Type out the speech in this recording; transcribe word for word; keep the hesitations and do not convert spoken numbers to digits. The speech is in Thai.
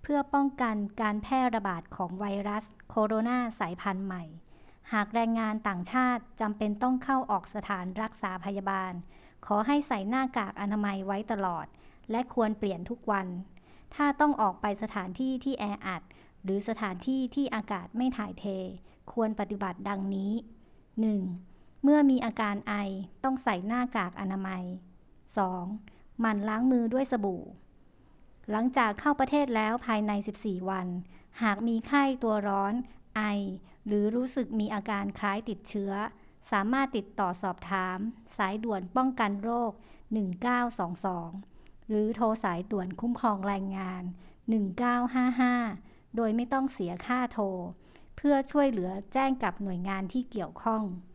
พื่อป้องกันการแพร่ระบาดของไวรัสโคโรนาสายพันธุ์ใหม่หากแรงงานต่างชาติจำเป็นต้องเข้าออกสถานรักษาพยาบาลขอให้ใส่หน้ากากอนามัยไว้ตลอดและควรเปลี่ยนทุกวันถ้าต้องออกไปสถานที่ที่แออัดหรือสถานที่ที่อากาศไม่ถ่ายเทควรปฏิบัติดังนี้ หนึ่ง. เมื่อมีอาการไอต้องใส่หน้ากากอนามัย สอง. หมั่นล้างมือด้วยสบู่หลังจากเข้าประเทศแล้วภายในสิบสี่วันหากมีไข้ตัวร้อนไอหรือรู้สึกมีอาการคล้ายติดเชื้อสามารถติดต่อสอบถามสายด่วนป้องกันโรคหนึ่งเก้าสองสองหรือโทรสายด่วนคุ้มครองแรงงานหนึ่งเก้าห้าห้าโดยไม่ต้องเสียค่าโทรเพื่อช่วยเหลือแจ้งกับหน่วยงานที่เกี่ยวข้อง